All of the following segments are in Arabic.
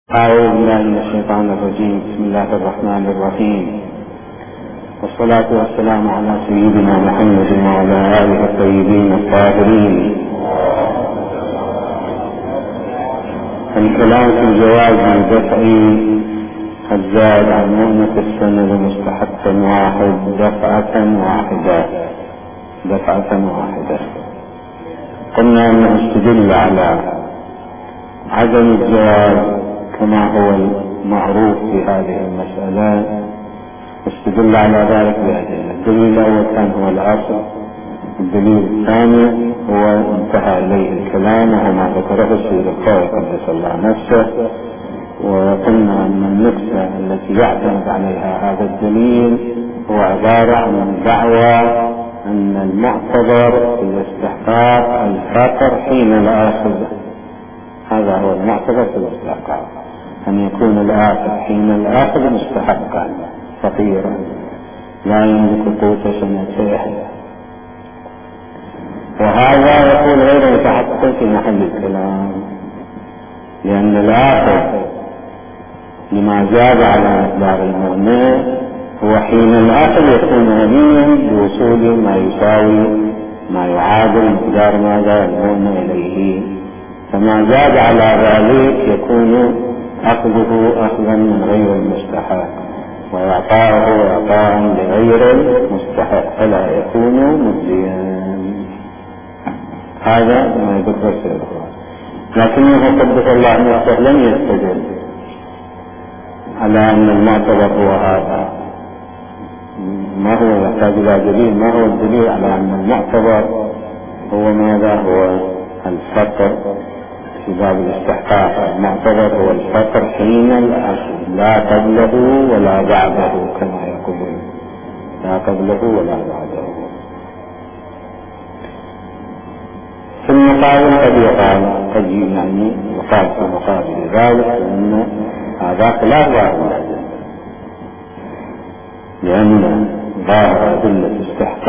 أعوذ بالله من الشيطان الرجيم. بسم الله الرحمن الرحيم، والصلاة والسلام على سيدنا محمد وعلى آله الطيبين الطاهرين. الكلام في جواز دفع الزائد عن مؤنة السنة مستحقا واحد دفعة واحدة. قلنا أنه استدل على عدم الجواز كما هو المعروف في هذه المسألة، استدل على ذلك بأدلة. الدليل الأول كان هو الأصل، الدليل الثاني هو انتهى إليه الكلام وهو ما ذكره السيد الخوي قدس الله نفسه. وقلنا أن النكتة التي يعتمد عليها هذا الدليل هو عبارة عن دعوى أن المعتبر في الاستحقاق الفقر حين لا أخذ. هذا هو المعتبر في الاستحقاق، أن يكون الآخذ حين الآخذ مستحقا فقيرا لا يملك قوت سنتين، وهذا يكون غير متحقق في محل الكلام، لأن الآخذ لما زاد على مقدار المؤنة هو حين الآخذ يكون غنيا بوصول ما يساوي ما يعادل مقدار ماذا المؤنة إليه، فما زاد على ذلك يكون أخذه أخذا من غير المستحق وإعطاؤه إعطاء لغير المستحق فلا يكون مجزيا. هذا ما يذكر السيد، لكنه قدس الله نفسه لم يستدل على أن المعتبر هو هذا. ما هو يحتاج إلى دليل؟ ما هو الدليل على أن المعتبر هو ماذا؟ هو الفقر في باب الاستحقاق. المعتبر هو الفقر حين الأخذ، لا قبله ولا بعده كما يقول، لا قبله ولا بعده. في المقابل قد يقال يقال في مقابل ذلك أن هذا خلاف ظاهر، لأن ظاهر أدلة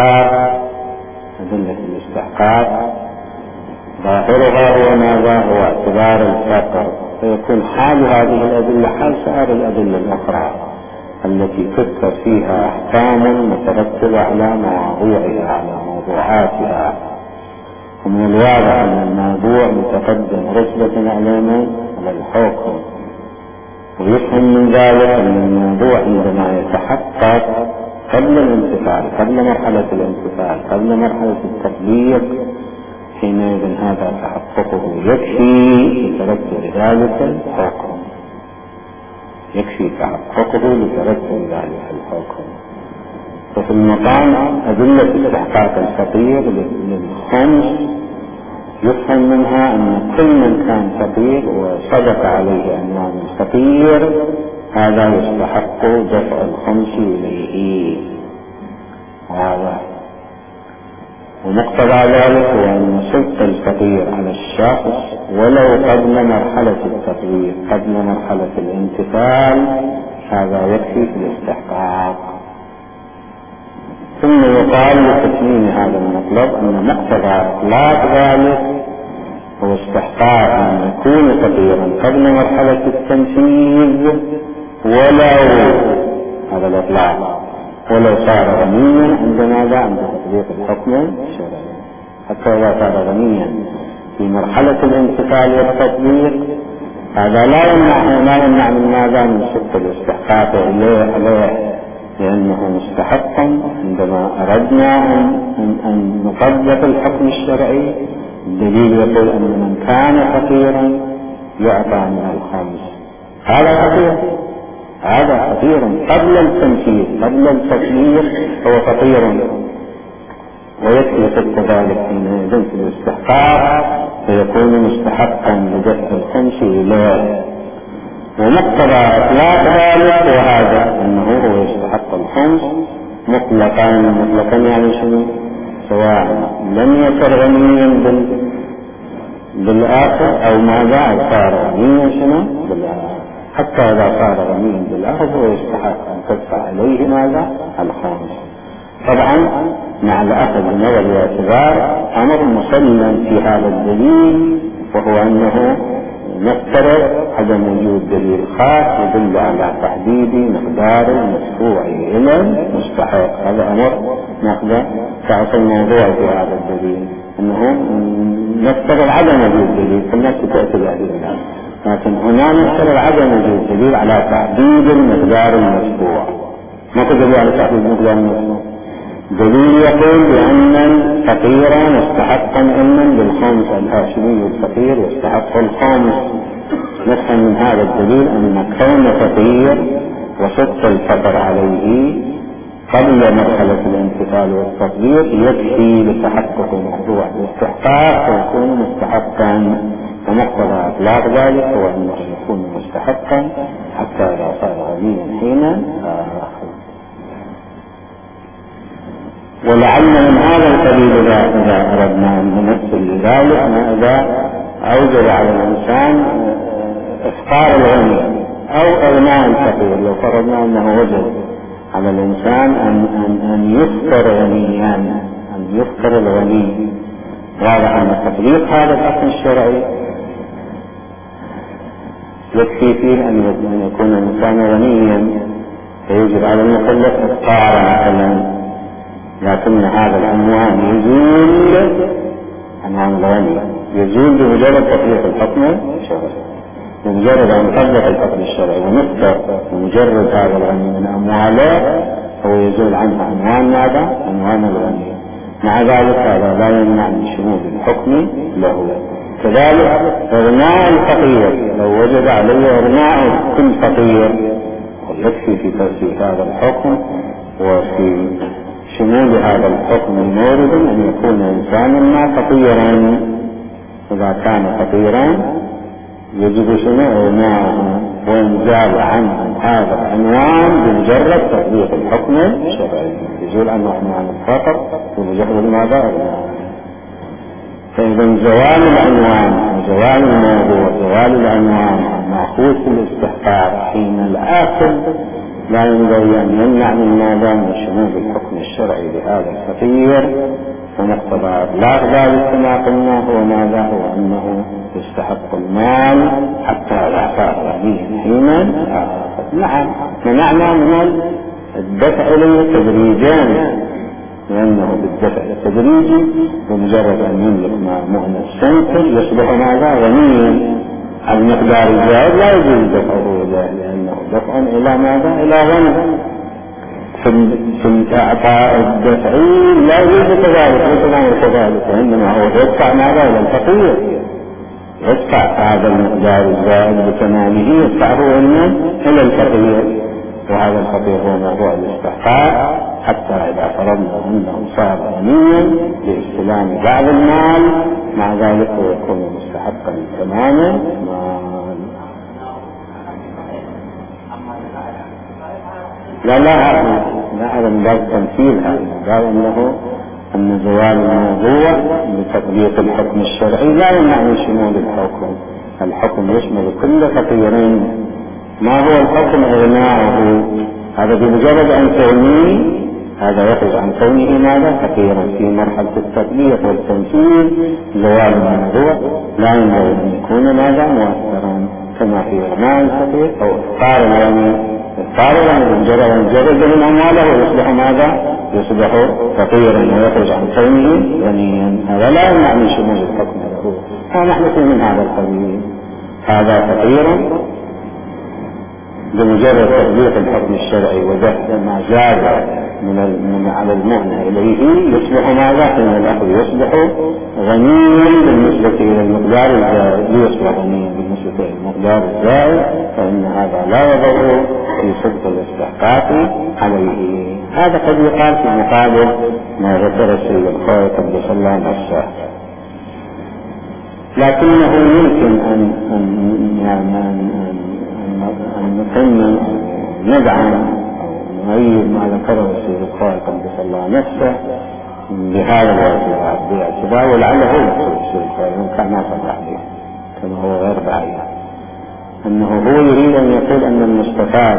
الاستحقاق ظاهرها هو ماذا؟ هو اعتبار الفقر، فيكون حال هذه الأدلة حال سائر الأدلة الأخرى التي تذكر فيها أحكام مترتبة على مواضيعها على موضوعاتها. ومن الواضح أن الموضوع متقدم رتبة على الحكم، ويفهم من ذلك أن الموضوع عندما يتحقق قبل الانتقال، قبل مرحلة الانتقال، قبل مرحلة التطبيق، حينئذ هذا تحققه يكفي لترتب ذلك الحكم، وفي المقام أدلة استحقاق الفقير للخمس يفهم منها أن كل من كان فقير وصدق عليه أنه الفقير هذا يستحق دفع الخمس إليه. ومقتضى ذلك هو أن صدق الفقير على الشخص ولو قبل مرحلة التطبيق، قبل مرحلة الانتقال، هذا يكفي في الاستحقاق. ثم يقال لتسليم هذا المطلب أن مقتضى إطلاق ذلك هو استحقاق أن يكون فقيرا قبل مرحلة التنفيذ ولو هذا الإطلاق، ولو صار غنيا عند تطبيق الحكم الشرعي. حتى إذا صار غنيا في مرحلة الانتقال والتطبيق هذا لا يمنع من ماذا؟ من صدق الاستحقاق عليه، لأنه مستحق عندما أردنا أن نطبق الحكم الشرعي. الدليل يقول أن من كان فقيرا يعطى من الخمس، هذا فقير قبل التنفيذ، قبل التطبيق هو فقير، ويكفي صدق ذلك حينئذ في الاستحقاق فيكون مستحقا لدفع الخمس إليه. ومقتضى إطلاق ذلك وهذا أنه هو يستحق الخمس مطلقا يعني شنو؟ سواء لم يصر غنيا بالآخر أو ماذا صار غنيا شنو بالآخر، حتى إذا صار غنيا بالآخر هو يستحق أن تدفع عليه ماذا؟ الخمس. طبعا مع الأخذ بنظر الاعتبار أمر مسلم في هذا الدليل، وهو أنه نفترض عدم وجود دليل خاص يدل على تحديد مقدار المدفوع إلى المستحق. هذا أمر نقدر تعرف الموضوع في هذا الدليل، أنه نفترض عدم وجود دليل فالناس تأتي الأدلة، لكن هنا نفترض عدم وجود دليل على تحديد المقدار المدفوع. ما تدل على تحديد المقدار المدفوع؟ دليل يقول بأن الفقير مستحقا إما بالخمس، الهاشمي الفقير يستحق الخمس. نفهم من هذا الدليل أن كون فقير وصدق الفقر عليه قبل مرحلة الامتثال والتطبيق يكفي لتحقق موضوع الاستحقاق فيكون مستحقا، ومقتضى إطلاق ذلك هو أنه يكون مستحقا حتى إذا صار غنيا حينا ولعل من هذا القبيل إذا أردنا أن نمثل لذلك ما إذا أوجب على الإنسان إفقار الغني أو إغناء الفقير. لو فرضنا أنه وجب على الإنسان أن يفقر غنيا، أن يفقر الغني، واضح أن تطبيق هذا الحكم الشرعي يكفي فيه أن يكون الإنسان غنيا فيجب على المكلف إفقار مثلا، لكن هذا العنوان يزول، عنوان الغني يزول بمجرد تطبيق الحكم الشرعي، بمجرد أن يطبق الحكم الشرعي ونذكر بمجرد هذا الغني من أمواله هو يزول عنه عنوان ماذا؟ عنوان الغني. مع ذلك هذا لا يمنع من شمول الحكم له. كذلك إغناء الفقير لو وجد عليه إغناء كل فقير يكفي في هذا الحكم وفي شمول هذا الحكم مورد أن يكون إنسانا ما فقيرا. إذا كان فقيرا يجب شنو إغناءه وإنزال عنه هذا العنوان بمجرد تطبيق الحكم الشرعي، يزول عنه عنوان الفقر بمجرد ماذا؟ إغناءه. فإذا زوال العنوان وزوال الموضوع، زوال العنوان مأخوذ في الاستحقاق حين الآخر لا ينبغي أن يمنع من ماذا؟ من شمول الحكم الشرعي لهذا الفقير، ومقتضى إطلاق ذلك كما قلنا هو ماذا؟ هو أنه يستحق المال حتى لا صار غنيا حينا. نعم، منعنا من الدفع إليه تدريجيا، لأنه بالدفع التدريجي بمجرد أن يملك مؤنة سنتر يصبح ماذا؟ غنيا. المقدار الزائد لا يجوز دفعه إليه لأنه دفع إلى ماذا؟ إلى غنى. في الإعطاء الدفعي لا يوجد كذلك، وإنما هو يدفع ماذا؟ إلى الفقير، يدفع هذا المقدار الزائد بكماله يدفعه إلى الفقير، وهذا الفقير هو موضوع الاستحقاق حتى إذا فرضنا أنه صار غنيا باستلام بعض المال مع ذلك هو يكون مستحقا تماما مال. لا هذا من باب تمثيل، هذا قال أنه أن زوال الموضوع بتطبيق الحكم الشرعي لا يمنع من شمول الحكم. الحكم يشمل كل فقيرين. ما هو الحكم؟ إغناءه. هذا بمجرد أن تغنيه هذا يخرج عن كونه ماذا؟ فقيرا. في مرحلة التطبيق والتمثيل زوال الموضوع لا ينبغي أن يكون ماذا؟ مؤثرا كما في إغناء الفقير أو إفقار الغني. إفقار الغني بمجرد أن يجرد من أمواله ويصبح ماذا؟ يصبح فقيرا ويخرج عن كونه غنيا. هذا لا يمنع من شمول الحكم له. فنحن في من هذا القبيل، هذا فقيرا بمجرد تطبيق الحكم الشرعي ودفع ما زاد من على المعنى إليه يصبح ماذا؟ حين الأخذ يصبح غنيا بالنسبة إلى المقدار الزائد، يصبح غنيا بالنسبة إلى المقدار الزائد، فإن هذا لا يضر في صدق الاستحقاق عليه. هذا قد يقال في مقابل ما ذكر السيد الخوي قدس الله نفسه، لكنه يمكن أن ندعم أو نؤيد ما ذكره السيد الخوي قدس الله نفسه بهذا باعتبار، ولعله هو السيد الخوي كان ما صرح به كما هو غير بعيد، أنه هو يريد أن يقول أن المستفاد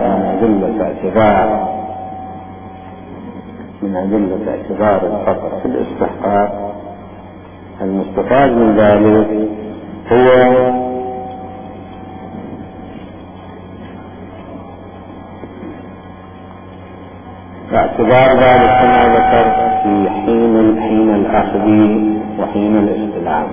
من أدلة اعتبار الفقر في الاستحقاق، المستفاد من ذلك هو باعتبار ذلك كما ذكر في حين الأخذ وحين الاستلام.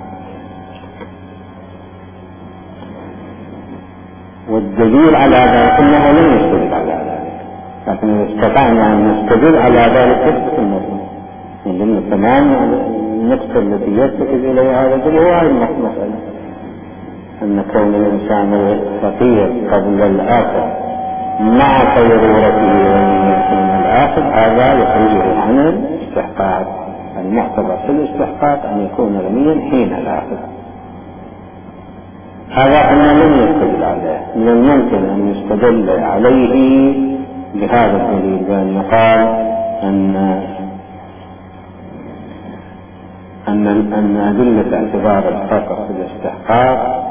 والدليل على ذلك أنه لم يستدل على ذلك، لكن إذا استطعنا أن نستدل على ذلك تثبت النصوص من ضمن تمام النقطة التي يرتكز إليها هذا الدليل هو هذه المسألة أن كون الإنسان فقير قبل الآخر مع ضرورته من الآخر هذا يخرجه عن الاستحقاق. المعتبر في الاستحقاق أن يكون غنيا حين الآخر. هذا أنه لم يستدل عليه، من الممكن أن يستدل عليه بهذا الدليل بأن يقال أن أدلة اعتبار الفقر في الاستحقاق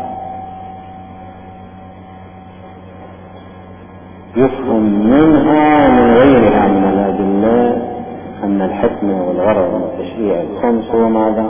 يفهم منها من غيرها من الأدلة أن الحكمة والغرض من التشريع الخمس هو ماذا؟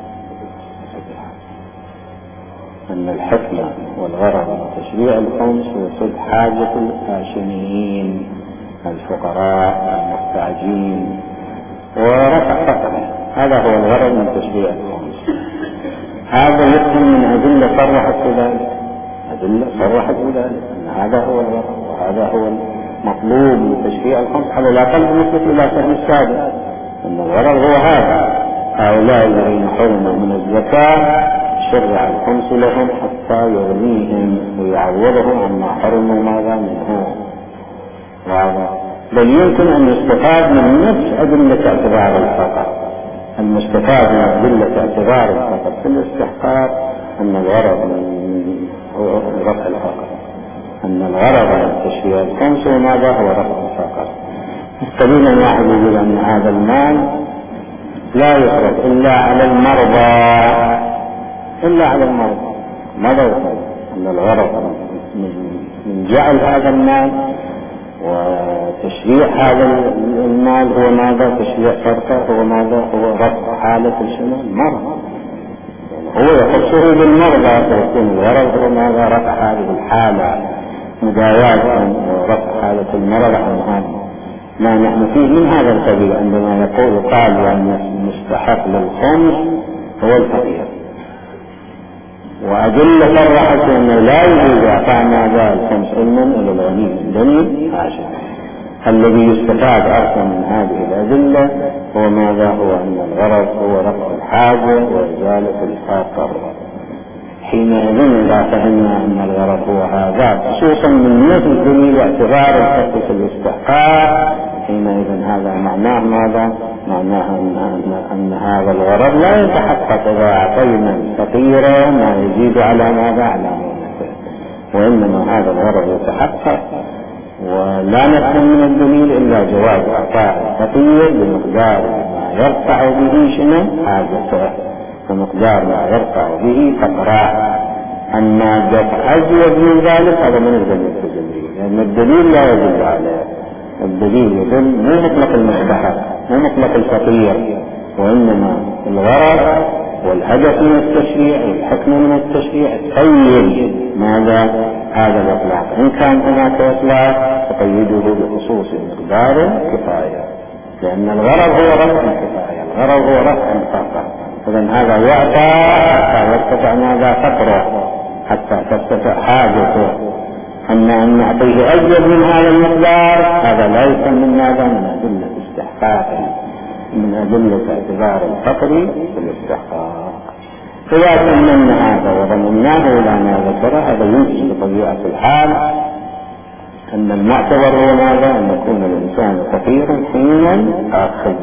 أن الحكمة والغرض من التشريع الخمس هو سد حاجة الهاشميين الفقراء المحتاجين ورفع فقره، هذا هو الغرض من تشريع الخمس. هذا يفهم من أدلة صرحت بذلك، أدلة صرحت بذلك أن هذا هو الغرض وهذا هو المطلوب من تشريع الخمس على الأقل بالنسبة إلى فهم السابق، أن الغرض هو هذا. هؤلاء الذين حرموا من الزكاة شرع الخمس لهم حتى يغنيهم ويعوضهم عما حرموا ماذا منه. بل يمكن أن يستفاد من نفس أدلة اعتبار الفقر. المستفاد من أدلة اعتبار الفقر في الاستحقاق أن الغرض من رفع الفقر، أن الغرض من تشريع الخمس وماذا هو رفع الفقر. دليل واحد يقول أن هذا المال لا يصرف إلا على المرضى، إلا على المرضى. ماذا يقول؟ أن الغرض من جعل هذا المال وتشريع هذا المال هو ماذا؟ تشريع فرقه هو ماذا؟ هو رفع حالة المرض، هو يخصه بالمرضى، فيكون الغرض هو ماذا؟ رفع هذه الحالة مداواة ورفع حالة المرض عن هذا ما نحن فيه من هذا القبيل. عندما قال أن المستحق للخمس هو الفقير، وأدلة صرحت أنه لا يجوز إعطاء ماذا الخمس علما إلى الغني الدنيا عاشر. الذي يستفاد أصلا من هذه الأدلة هو ماذا؟ هو أن الغرض هو رفع الحاجة وإزالة الفقر. حينئذ إذا فهمنا أن الغرض هو هذا خصوصا من نفس الدليل اعتبار الفقر في الاستحقاق، حينئذ هذا معناه ماذا؟ معناه أن هذا الغرض لا يتحقق إذا أعطينا الفقير ما يزيد على ماذا؟ على مؤنته، وإنما هذا الغرض يتحقق ولا نفهم من الدليل إلا جواز إعطاء الفقير بمقدار ما يرفع به شنو؟ حاجته، ومقدار ما يرفع به فقراء. أما دفع أزيد من ذلك هذا من الدليل التجلي، لأن الدليل لا يدل عليه. الدليل يدل مو مطلق المستحق مو مطلق الفقير، وإنما الغرض والهدف من التشريع والحكمة من التشريع تقيد ماذا؟ هذا الإطلاق. إن كان هناك إطلاق تقيده بخصوص مقدار كفاية، لأن الغرض هو رفع الكفاية، الغرض هو رفع الفقر. إذن هذا يعطى حتى يرتفع ماذا؟ فقره، حتى ترتفع حاجته. أما أن نعطيه أزيد من هذا المقدار هذا لا يكون من ماذا؟ من أدلة استحقاق، من أدلة اعتبار الفقر في الاستحقاق. إذا تمنى هذا وضمناه إلى ما ذكره هذا يوجد بطبيعة الحال أن المعتبر هو ماذا؟ أن يكون الإنسان فقيرا حين الآخذ،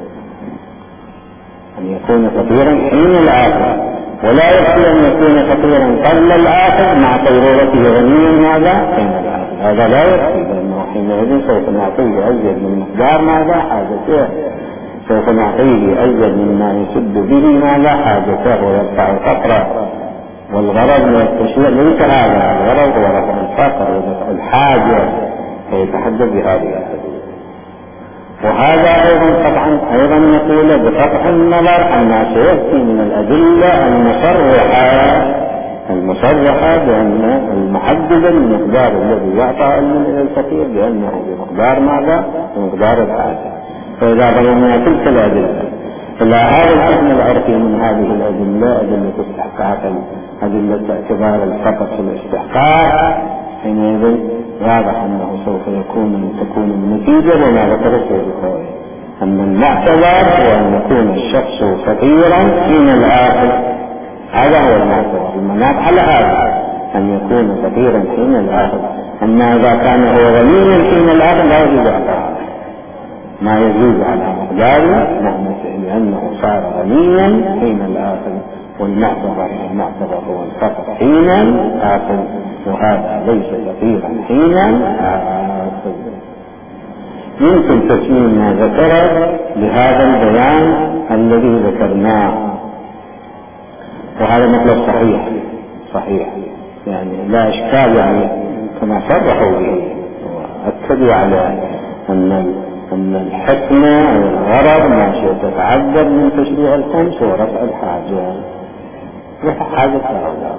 أن يكون فقيرا حين الآخذ، ولا يكفي أن يكون فقيرا قبل الآخذ مع ضرورته غنيا ماذا؟ حين الآخذ. هذا لا يكفي، لأنه حينئذ سوف نعطيه أزيد من مقدار ماذا؟ حاجته، سوف نعطيه أزيد مما يسد به ماذا؟ حاجته ويرفع فقره. والغرض من التشريع ليس هذا، الغرض هو رفع الفقر ودفع الحاجة، فيتحدث بهذه الأدلة. وهذا أيضا طبعا أيضا نقول بقطع النظر أن سيأتي من الأدلة المصرحة المصرحة بأن المحددة المقدار الذي يعطى علم إلى الفقير بأنه بمقدار ماذا؟ بمقدار الحاجة. فإذا ضمننا تلك الأدلة إلى هذا الحكم العرفي من هذه الأدلة، أدلة استحقاق، أدلة اعتبار الفقر في الاستحقاق، حينئذ واضح أنه سوف تكون النتيجة وما ذكر الشيخ أن المعتبر هو أن يكون الشخص فقيرا حين الآخر. هذا هو المعتبر، المناط على هذا أن يكون فقيرا حين الآخر. أما إذا كان هو غنيا حين الآخر لا يجب على ما يزيد على مقداره لأنه صار غنيا حين الآخر، والمعتبر هو الفقر حين الآخر، وهذا ليس فقيرا حين الآخر. يمكن تسميم ما ذكره بهذا البيان الذي ذكرناه، وهذا مطلب صحيح يعني لا إشكال، يعني كما صرحوا به وأكدوا على أن الحكمة والغرض ما شئت تتعذر من تشريع الخمس ورفع الحاجة، رفع حاجة هؤلاء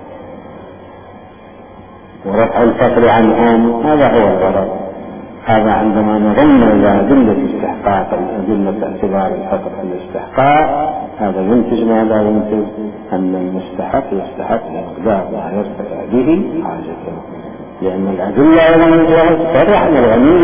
ورفع الفقر عنهم، هذا هو الغرض. هذا عندما نضم إلى أدلة استحقاق، أدلة اعتبار الفقر في الاستحقاق، هذا ينتج ماذا؟ ينتج أن المستحق يستحق بمقدار ما يرتفع به حاجته، لأن الأدلة أيضا تصرح أن الغني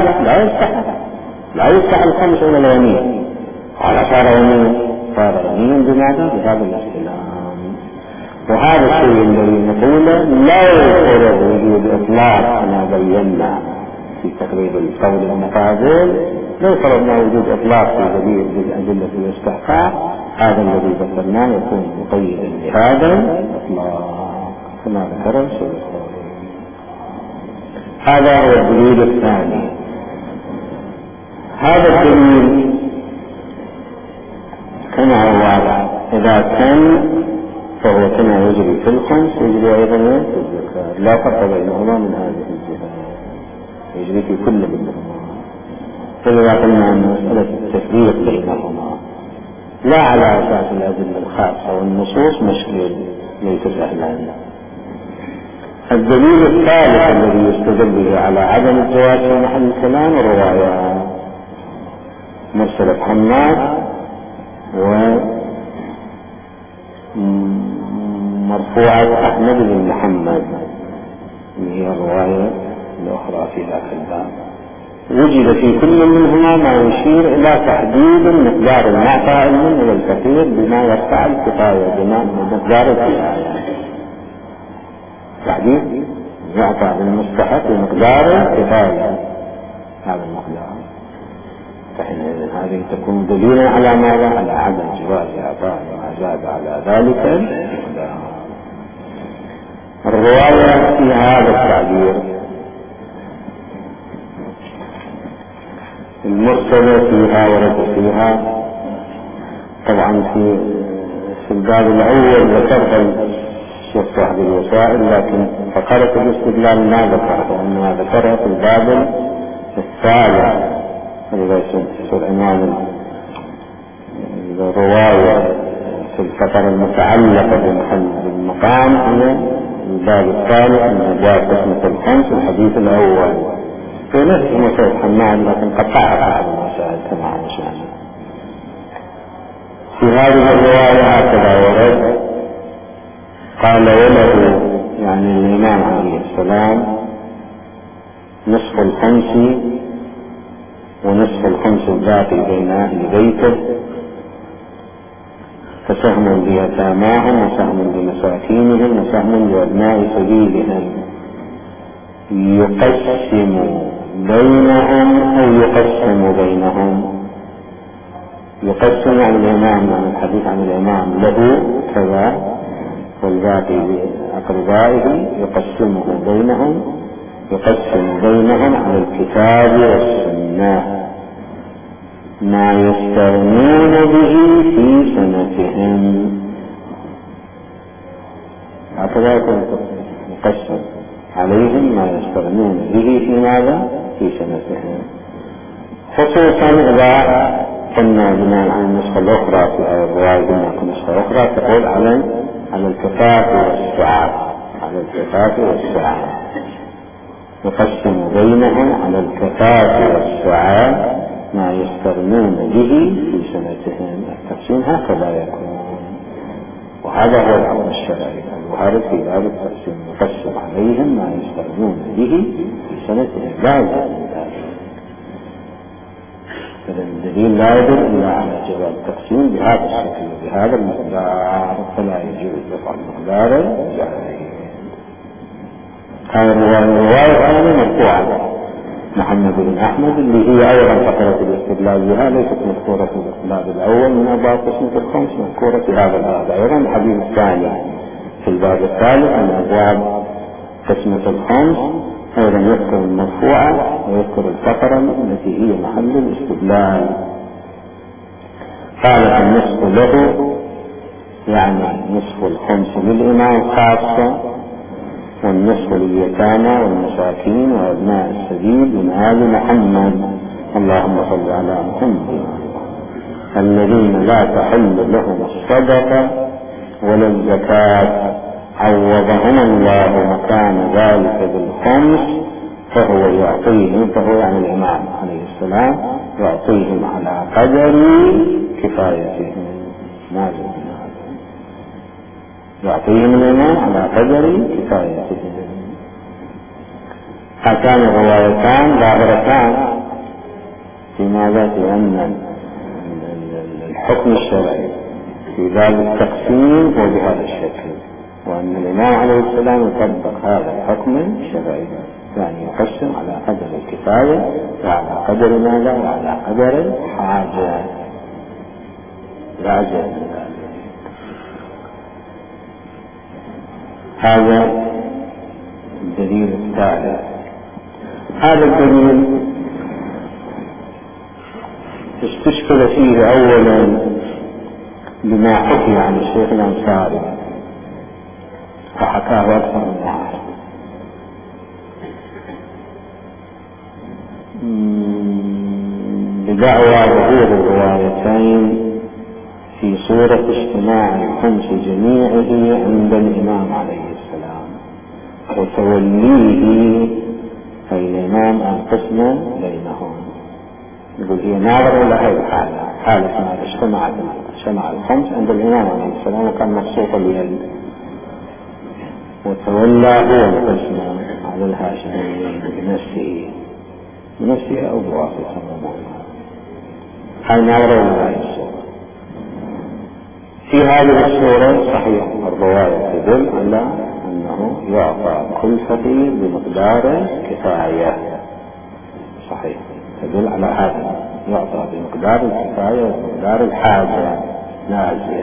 لا يستحق الخمس إلى الغني. قال صار غنيا بماذا؟ بهذا الاستلام. وهذا الشيء الذي نقوله لا يفرض وجود إطلاق كما بينا في تقريب القول المقابل، لو فرضنا وجود إطلاق في أدلة الاستحقاق، هذا الذي ذكرناه يكون مقيدا بهذا الإطلاق كما ذكر الشيخ. هذا هو الدليل الثاني. هذا الدليل كما هو واضح، إذا كان فهو كما يجري في الخمس يجري أيضا في الزكاة، لا فرق بينهما من هذه الجهة، يجري في كل منهما. فإذا قلنا أن مسألة التفريق بينهما لا على أساس الأدلة الخاصة والنصوص مشكل ليس سهلا. الدليل الثالث الذي يستدل به على عدم الجواز في محل الكلام الرواية مرسلة حماد ومرفوعة أحمد بن محمد، هي الرواية الأخرى في ذاك الباب. وجد في كل منهما ما يشير إلى تحديد مقدار المعطى علما إلى الفقير بما يرفع الكفاية، بما مقدار الكفاية، تحديد يعطى للمستحق بمقدار الكفاية، هذا المقدار. فحينئذ هذه تكون دليلا على ماذا؟ على عدم جواز إعطاء ما زاد على ذلك المقدار. الرواية في هذا التعبير المرسلة فيها ورد فيها، طبعا في الباب الأول ذكرها الشيخ صاحب الوسائل، لكن فقرة الاستدلال ما ذكرها، وإنما ذكرها في الباب الثالث الذي يصير عنوان الرواية في الفقرة المتعلقة بمحل المقام، هي الباب الثالث من أبواب قسمة الخمس الحديث الأول في نفس مسائل حماد، لكن قطعها بعض المسائل كما نشاهد. في هذه الرواية هكذا ورد قال وله، يعني الإمام عليه السلام، نصف الخمس ونصف الخمس الباقي بين أهل بيته، فسهم بيتاماهم وسهم بمساكينهم وسهم لأبناء سبيلهم، يقسم بينهم أو يقسم بينهم. يقسم عن الإمام، عن الحديث عن الإمام له كذا، والباقي لأقربائه يقسمه بينهم، يقسم بينهم على الكتاب والسنة ما يستغنون به في سنتهم. هكذا يقسم عليهم ما يستغنون به في ماذا؟ في سنتهم، خصوصا إذا قلنا بناء على النسخة الأخرى في الرواية، قلنا النسخة الأخرى تقول على على الكفاف والسعة، على الكفاف والسعة، يقسم بينهم على الكفاف والسعة ما يستغنون به في سنتهم. التقسيم هكذا يكون، وهذا هو الحكم الشرعي الوارد في باب التقسيم، يقسم عليهم ما يستغنون به في سنتهم، لازم ذلك. فالدليل لا يدل إلا على جواز التقسيم بهذا الشكل وبهذا المقدار، فلا يجوز رفع المقدار الجاري. هذه الرواية ثانية مرفوعة محمد بن أحمد اللي هي أيضا فقرة الاستدلال بها، ليست مذكورة في الباب الأول من أبواب قسمة الخمس، مذكورة في هذا الباب أيضا. الحديث الثاني في الباب الثالث من أبواب قسمة الخمس أيضا يذكر المرفوعة ويذكر الفقرة التي هي محل الاستدلال. قال النصف له، يعني نصف الخمس للإمام خاصة، والنصف لليتامى والمساكين وأبناء السبيل من آل محمد، اللهم صل على محمد، الذين لا تحل لهم الصدقة ولا الزكاة، عوضهم الله مكان ذلك بالخمس، فهو يعطيهم، فهو يعني الإمام عليه السلام يعطيهم على قدر كفايتهم. ماذا يعطيهم الإمام على قدر كفايتهم. هاتان الروايتان ظاهرتان في ماذا؟ في أن الحكم الشرعي في باب التقسيم هو بهذا الشكل، وأن الإمام عليه السلام يطبق هذا الحكم الشرعي، يعني يقسم على قدر الكفاية وعلى قدر ماذا؟ وعلى قدر الحاجة. لا جهل. هذا الدليل الثالث. هذا الدليل استشكل فيه أولا بما حكي عن الشيخ الأنصاري، فحكاه أكثر من واحد، بدعوى ظهور الروايتين في صورة اجتماع الخمس جميعه عند الإمام عليه السلام وتوليه الإمام القسم بينهم. يقول هي ناظر إلى هذه الحالة، حالة ما اجتمع الخمس عند الإمام عليه السلام وكان مبسوط اليد، وتولى هو القسم على الهاشميين بنفسه أو بواسطة مولانا. هاي ناظر إلى هذه الصورة. في هذه الصورة صحيح الرواية تدل على أنه يعطى كل فقير بمقدار كفاية، صحيح تدل على هذا، يعطى بمقدار الكفاية ومقدار الحاجة نازل.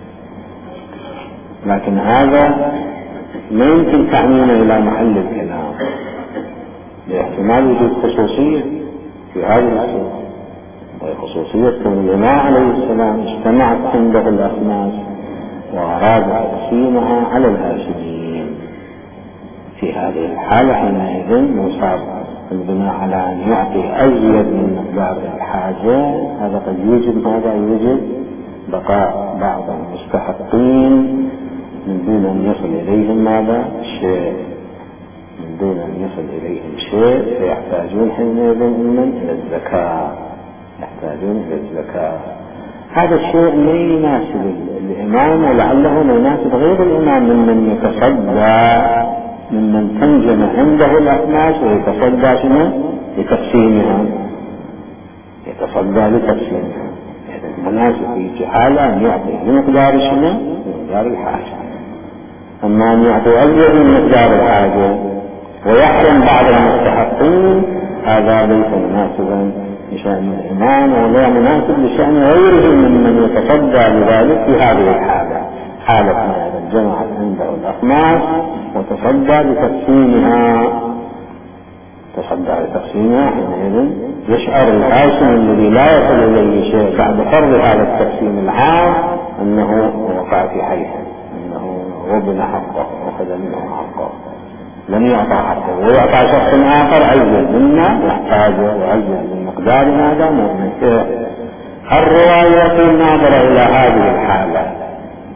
لكن هذا ما يمكن تعميمه إلى محل الكلام، باحتمال وجود خصوصية في هذه الصورة، خصوصية الإمام عليه السلام اجتمعت عنده الأخماس وأراد تقسيمها على الهاشميين. في هذه الحالة حينئذ مصاب البناء على أن يعطي أزيد من مقدار الحاجة، هذا قد يوجد ماذا؟ يوجد بقاء بعض المستحقين من دون أن يصل إليهم ماذا؟ شيء، من دون أن يصل إليهم شيء، فيحتاجون حينئذ إلى الزكاة، يحتاجون إلى الزكاة. هذا الشيء ما يناسب الإمام، ولعله ما يناسب غير الإمام ممن يتصدى، ممن تنجم عنده الأخماس ويتصدى شنو؟ لتقسيمها، يتصدى لتقسيمها. المناسب في حالة أن يعطي بمقدار شنو؟ بمقدار الحاجة. أما أن يعطي أزيد من مقدار الحاجة ويحرم بعض المستحقين، هذا ليس مناسبا لشأن الإمام ولا مناسب لشأن غيره ممن يتصدى لذلك في هذه الحالة، حالة ما جمعت عنده الأخماس وتصدى لتقسيمها، حينئذ يشعر الحاكم الذي لا يصل إليه شيء بعد فرض هذا التقسيم العام أنه وقع في حيث، أنه ربنا حقه وأخذ منه حقه، لم يعطى حقه ويعطى شخص آخر عزيز منا يحتاجه وعزيز من مقدار هذا مؤمن. الرواية ناظرة إلى هذه الحالة،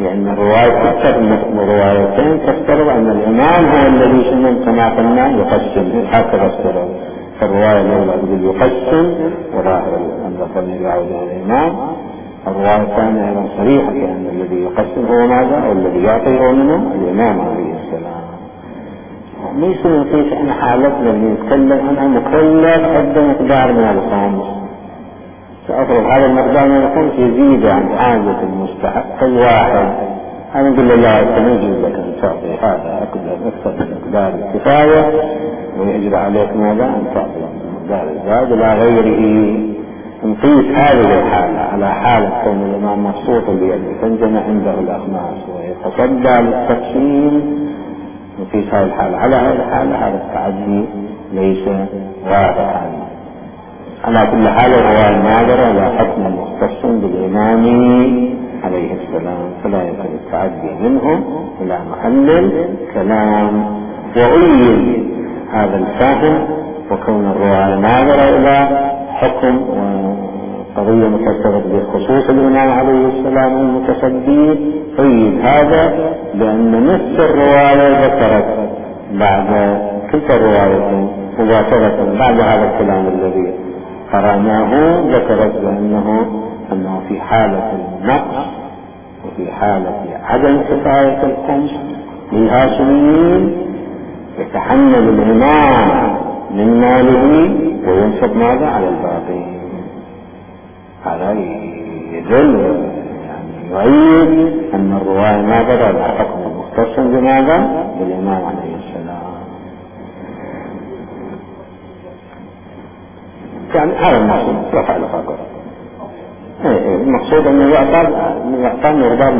لأن الرواية أكثر من روايتين تفترض أن الإمام هو الذي شنو كما قلنا يقسم هكذا افترض. فالرواية الأولى يقول يقسم وظاهر أن الضمير يعود إلى الإمام. الرواية الثانية أيضا صريحة بأن الذي يقسم هو ماذا؟ أو الذي يعطي هو منه الإمام عليه السلام. ليس نقيس أن حالتنا اللي نتكلم عنها مكلف قد مقدار من الخمس، سأفرض هذا المقدار من الخمس يزيد عن حاجة المستحق الواحد. أنا نقول له لا يجوز لك أن تعطي هذا أكثر من مقدار الكفاية، ويجب عليك ماذا؟ أن تعطي مقدار الزاد إلى غيره. نقيس هذه الحالة على حالة كون الإمام مبسوط اليد تنجم عنده الأخماس ويتصدى للتقسيم، نقيس هذه الحالة على هذه الحالة. هذا التعدي ليس واقعا. على كل حال هو الناظر على حكم مختص بالإمام عليه السلام، فلا يمكن التعدي منه إلى محل كلام. وأيد هذا الفهم وكون الرواية ناظرة إلى حكم وقضية متصلة بخصوص الإمام عليه السلام المتصدي، أيد هذا بأن نفس الرواية ذكرت بعد كلتا الروايتين مباشرة بعد هذا الكلام الذي قرأناه، ذكرت بأنه في حالة النقص وفي حالة عدم كفاية الخمس للهاشميين يتحمل الإمام من ماله وينفق ماذا على الباقي. هذا يدل يؤيد أن الرواية ناظرة على حكم مختص بماذا؟ بالإمام عليه السلام. يعني هذا المقصود رفع الفقر. المقصود أنه يعطى مقدار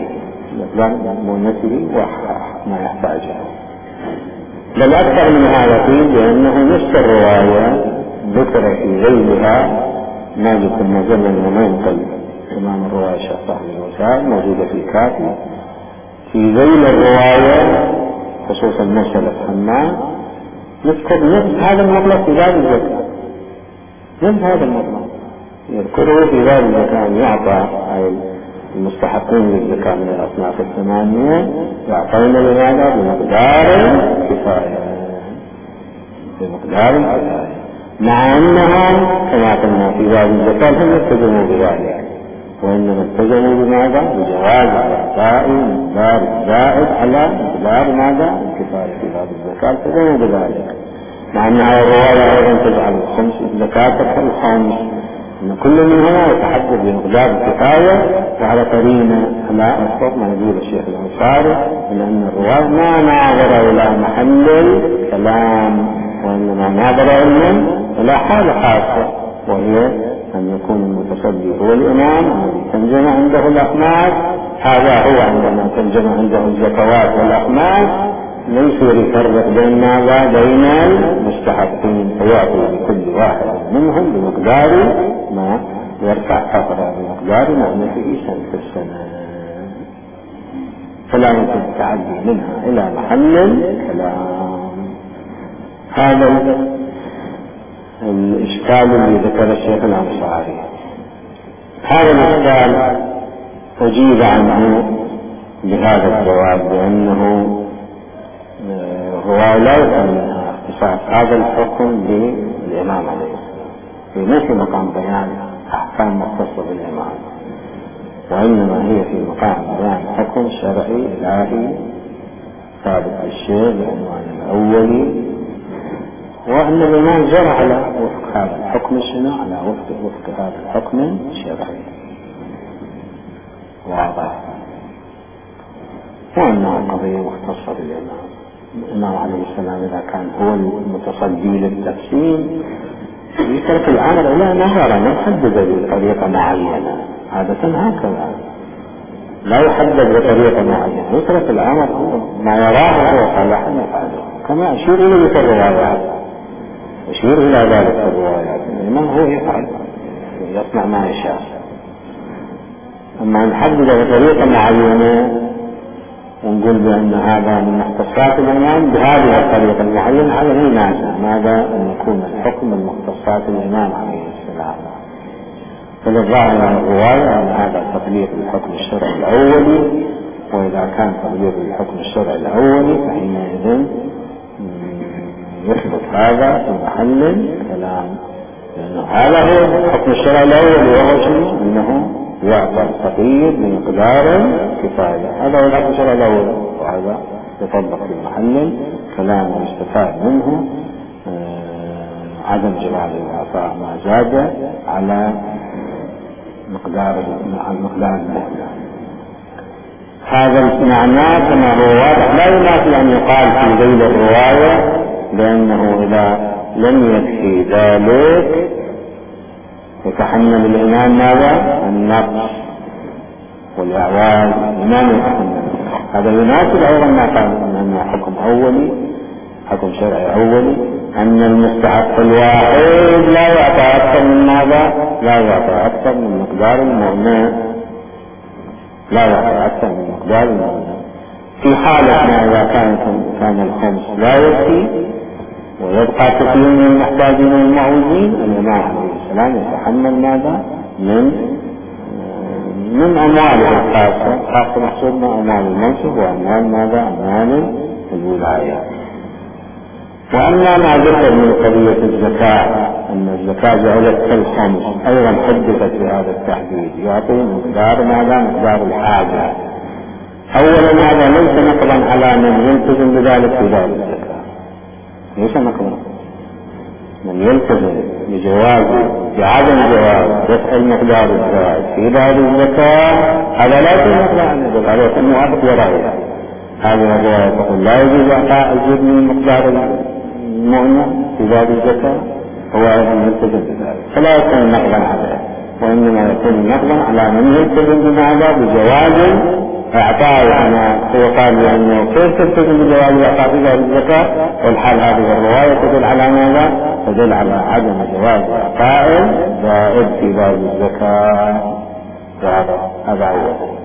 مؤنثه وما يحتاجه. بل أكثر من هذا فيه لأنه نفس الرواية ذكر في غيرها مالك المزمن ومنقل إمام الرواية الشيخ صاحب الوسائل موجودة في كافي في ذيل الرواية خصوصا مسألة حمام يذكر نفس هذا المطلق في باب الزكاة. نفس هذا المطلق يذكره في باب الزكاة يعطى المستحقين للزكاة من الأصناف الثمانية يعطون لهذا بمقدار كفاية مع أنهم كما قلنا في باب الزكاة هم التزموا بذلك، وإنما التزموا بماذا؟ بجواز إعطاء مقدار زائد على مقدار ماذا؟ الكفاية في باب الزكاة التزموا بذلك، مع أن هذه الرواية أيضا تجعل الخمس الزكاة الخمس أن كل منهما يتحدث بمقدار الكفاية. وعلى قرينة لا أسقط ما يقول الشيخ الأنصاري من أن الرواية ما ناظر إلى محل الكلام، وإنما ناظر إلى حالة خاصة، وهي أن يكون المتصدي هو الإمام الذي تنجم عنده الأخماس. هذا هو عندما تنجم عنده الزكوات والأخماس ليس يفرق بين ماذا؟ بين المستحقين، فيعطي لكل واحد منهم بمقدار ما يرفع فقره بمقدار مؤنثه سنة في السنة، فلا يمكن التعدي منها إلى محل الكلام. هذا الإشكال الذي ذكر الشيخ الأنصاري. هذا الإشكال أجيب عنه بهذا الجواب بأنه هو لا يفهم منها اختصاص هذا الحكم بالإمام عليه السلام، مو في مقام بيان أحكام مختصة بالإمام، وإنما هي في مقام بيان حكم شرعي إلهي ثابت بالشيء بعنوان الأولي، وأن الإمام جرى على وفق هذا الحكم الشرعي على وفق هذا الحكم الشرعي واضح، وأنها قضية مختصة بالإمام. الإمام عليه السلام إذا كان هو المتصدي للتقسيم يترك الأمر إلى نظرة محددة بطريقة معينة، عادة هكذا لا يحدد بطريقة معينة، يترك الأمر ما يراه هو صالحا يفعله، كما أشير إليه في الروايات، أشير إلى ذلك في الروايات. الإمام هو يفعل يصنع ما يشاء، أما نحدد بطريقة معينة ونقول بأن هذا من مختصات الإمام بهذه الطريقة المعينة، هذا لا يناسب ماذا أن يكون الحكم من مختصات الإمام عليه السلام. فالظاهر عن الرواية أن هذا تطبيق الحكم الشرعي الأولي وإذا كان تقدير الحكم الشرعي الأولي فحينئذ يثبت هذا في محل كلام، لأنه هذا هو الحكم الشرعي الأولي، وهو شيء أنه يعطى الفقير بمقدار كفاية. هذا هو الحكم الشرعي الأولي، وهذا يطبق في محل كلام ويستفاد منه عدم جواز الإعطاء ما زاد على مقدار المهلة. هذا معناه كما هو واضح لا ينافي أن يقال في ذيل الرواية لأنه إذا لم يكفي ذلك يتحمل الإمام ماذا؟ النقص والإعواز. الإمام يتحمل. هذا يناسب أيضا ما قال أنه حكم أولي، حكم شرعي أولي، أن المستحق الواحد لا يعطى أكثر من ماذا؟ لا يعطى أكثر من مقدار المؤمن، لا يعطى أكثر من مقدار المؤمن. في حالة ما إذا كان الخمس لا يكفي ويبقى كثير من المحتاجين والمعوزين، الإمام عليه السلام يتحمل ماذا؟ من أمواله الخاصة، خاصة محصولنا أموال المنصب وأموال ماذا؟ أموال الولاية. وأما ما ذكر من قضية الزكاة أن الزكاة جعلت كالخمس أيضا حدثت بهذا التحديد، يعطي مقدار ماذا؟ مقدار الحاجة. أولا هذا ليس نقضا على من يلتزم بذلك في باب الزكاة، ليس نقضا. من يلتزم بعدم جواز دفع المقدار الزائد في باب الزكاة هذا لا يكون عن يدل على أنه موافق ورأيه. هذه الرواية تقول لا يجوز إعطاء الجزء من مقدار المؤمن في باب الزكاة، هو أيضا يلتزم بذلك، فلا يكون نقضا عليه، وإنما يكون نقضا على من يلتزم بماذا؟ بجواز إعطاء. هو قال لأنه كيف تلتزم بجواز إعطاء في باب الزكاة، والحال هذه الرواية تدل على ماذا؟ تدل على عدم جواز إعطاء زائد في باب الزكاة. هذا هو.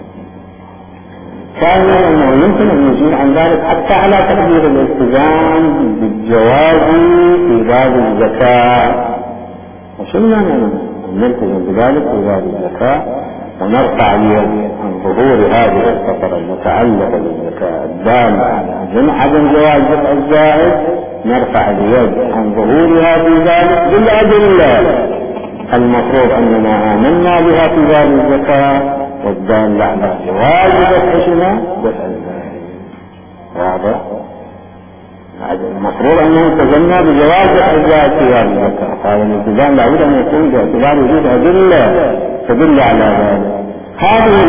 ثانيا أنه يمكن أن يزيد عن ذلك حتى على تقدير الالتزام بالجواز في باب الزكاة. وشو معنى أن نلتزم بذلك في باب الزكاة ونرفع اليد عن ظهور هذه الفقرة المتعلقة بالزكاة الدالة على عدم جواز دفع الزائد، نرفع اليد عن ظهورها في ذلك بالأدلة المفروض أننا آمنا بها في باب الزكاة والدالة على جواز دفع شنو؟ دفع الزائد. واضح؟ المفروض أننا التزمنا بجواز دفع الزائد في باب الزكاة. هذا الالتزام لابد أن يكون باعتبار وجود أدلة تدل على ذلك. هذه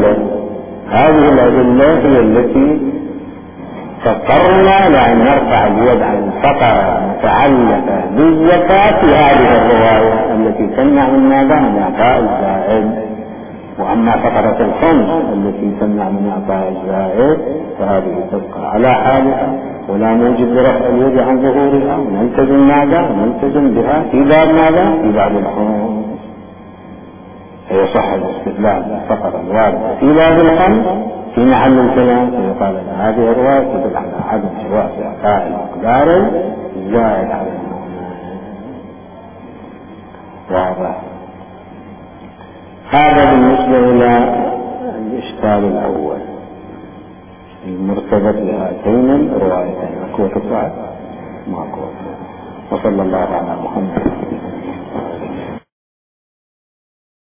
الأدلة هي التي فكرنا لأن نرفع اليد عن الفقرة المتعلقة بالزكاة في هذه الرواية التي تمنع من ماذا؟ من إعطاء الزائد. وأما فقرة الخمس التي تمنع من إعطاء الزائد فهذه تبقى على حالها ولا موجب لرفع اليد عن ظهورها، ونلتزم ماذا؟ ونلتزم بها في باب ماذا؟ في باب الخمس. فيصح الاستدلال بالفقرة الواردة في باب الخمس في محل الكلام، فيقال أن هذه الرواية تدل على عدم جواز إعطاء المقدار الزائد على المؤمن. واضح؟ هذا بالنسبة إلى الإشكال الأول المرتبط بهاتين الروايتين. قوة الصعب ما قوة. وصلى الله على محمد.